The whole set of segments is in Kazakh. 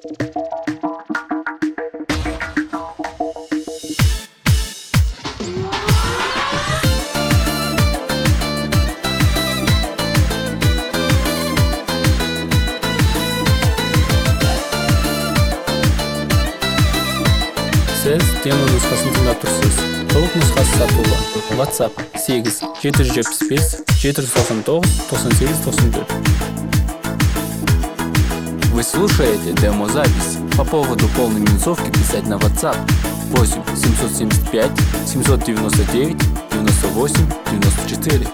Siz demo nusxasını tыңдап тұрсыз. Толық нұсқасы сатылды. WhatsApp 8 775 799 98 94. Вы слушаете демо-запись. По поводу полной минусовки писать на WhatsApp 8 775 799 98 94.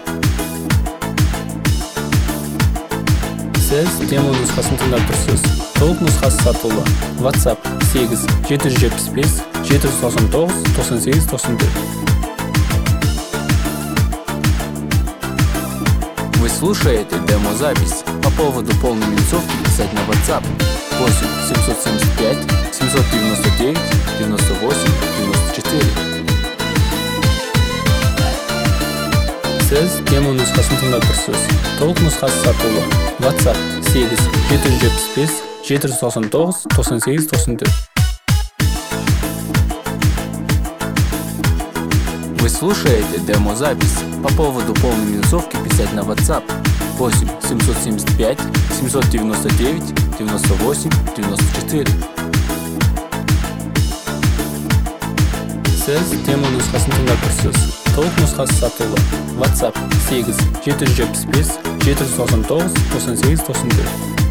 Siz demo nusxasını tыңдап тұрсыз. Толық нұсқасы сатылды. WhatsApp 8 775 799 98 94. Вы слушаете демо-запись. По поводу полной минусовки писать на WhatsApp 8 775 799 98 94. Siz demo nusxasını tыңдап тұрсыз. Толық нұсқасы сатылды. WhatsApp 8 775 799 98 94. Вы слушаете демо-запись. По поводу полной минусовки писать на WhatsApp 8 775 799 98 94. Siz demo nusxasını tыңдап тұрсыз. Толық нұсқасы сатылды. WhatsApp 8 775 799 98 94.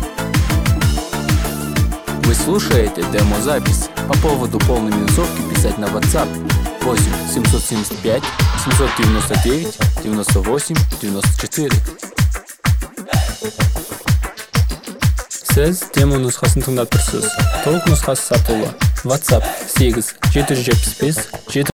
Вы слушаете демо-запись. По поводу полной минусовки писать на WhatsApp 8 775 799 98 94. Siz demo nusxasını tыңдап тұрсыз. Толық нұсқасы сатылды. WhatsApp 8 775